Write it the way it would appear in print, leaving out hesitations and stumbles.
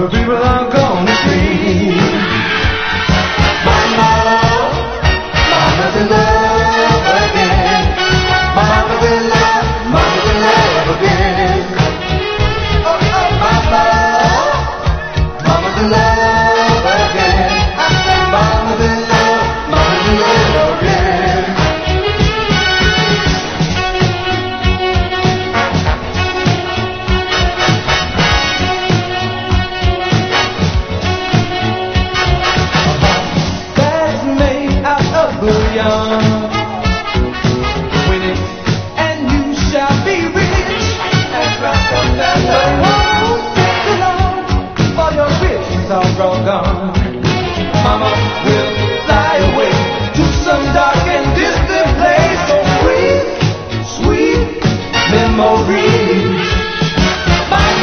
the people are gonna see. Mama, mama's in love again. Mama's in love, mama's in love again. Oh, oh, mama, mama's in love again. I said mama's in love, mama's in love again. That's made out of bouillon.